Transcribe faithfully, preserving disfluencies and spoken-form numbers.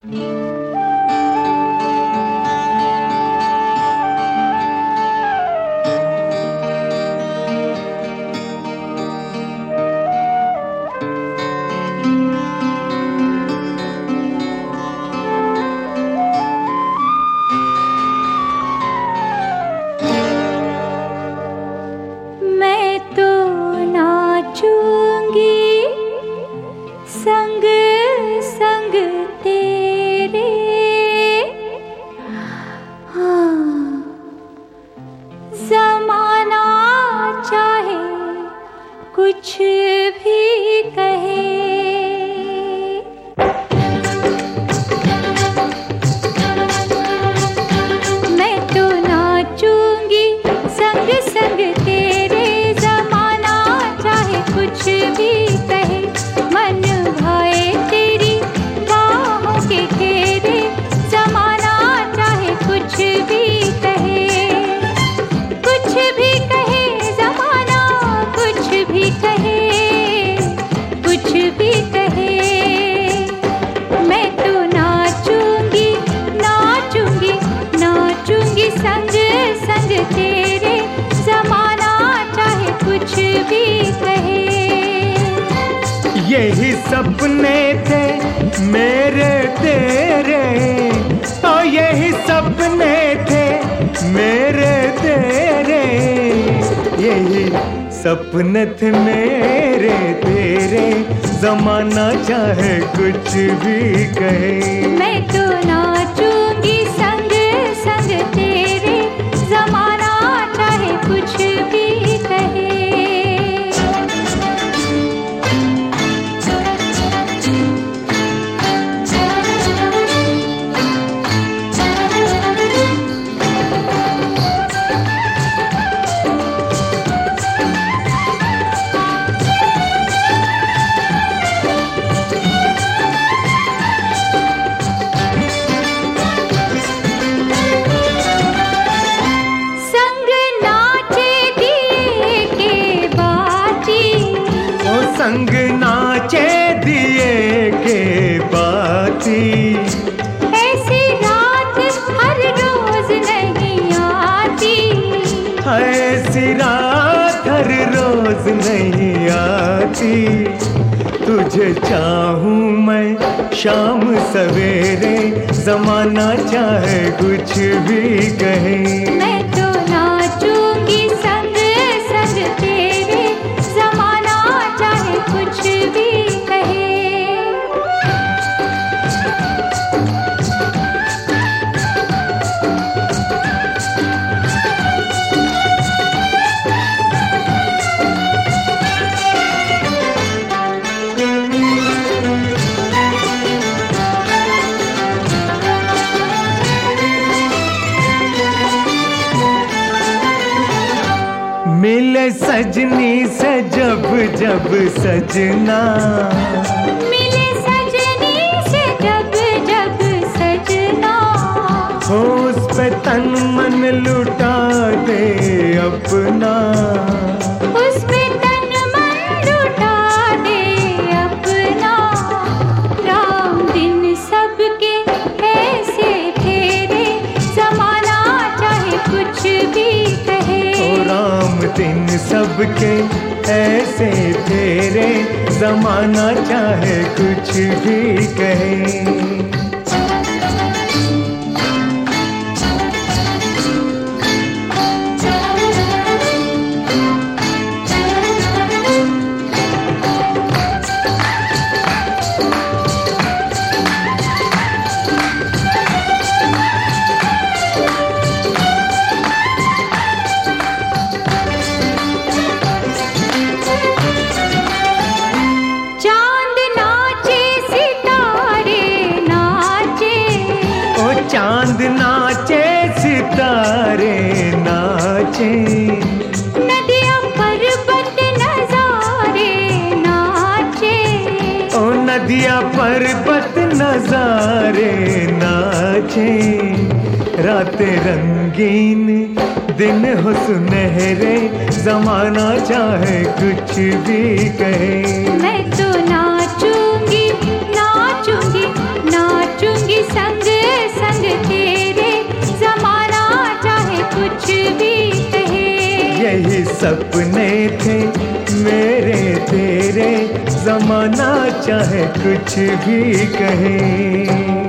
कुछ भी कहे, मैं तो नाचूंगी संग संग तेरे, ज़माना चाहे कुछ भी कहे, मन भाए तेरी बाहों के घेरे, ज़माना चाहे कुछ भी कहे, कुछ भी कहे ज़माना, कुछ भी कहे, कुछ भी कहे, मैं तो नाचूंगी नाचूंगी नाचूंगी संग संग तेरे, ज़माना चाहे कुछ भी कहे। यही सपने थे मेरे तेरे, ओ यही सपने थे मेरे तेरे, यही सपने थे मेरे तेरे, ज़माना चाहे कुछ भी कहे, मैं तो नाचूंगी संग संग तेरे, ज़माना चाहे कुछ भी कहे। संग नाचे दिए के बाती, ऐसी रात हर रोज नहीं आती, ऐसी रात हर रोज नहीं आती, तुझे चाहूं मैं शाम सवेरे, ज़माना चाहे कुछ भी कहे, मैं तो नाचूंगी संग संग तेरे, ज़माना चाहे कुछ भी कहे। मिले सजनी से जब जब सजना, मिले सजनी से जब जब सजना, हो उस पे तन मन लुटा दे अपना, उस पे तन मन लुटा दे अपना, राम दिन सबके ऐसे फेरे, ज़माना चाहे कुछ भी कहे, ओ राम दिन सबके ऐसे तेरे, ज़माना चाहे कुछ भी कहे। चांद नाचे सितारे नाचे, नदियाँ पर्वत नज़ारे नाचे, ओ नदियाँ पर्वत नज़ारे नाचे, रातें रंगीन दिन हो सुनहरे, ज़माना चाहे कुछ भी कहे, मैं तो नाचूंगी नाचूंगी नाचूंगी सपने थे मेरे तेरे, जमाना चाहे कुछ भी कहे।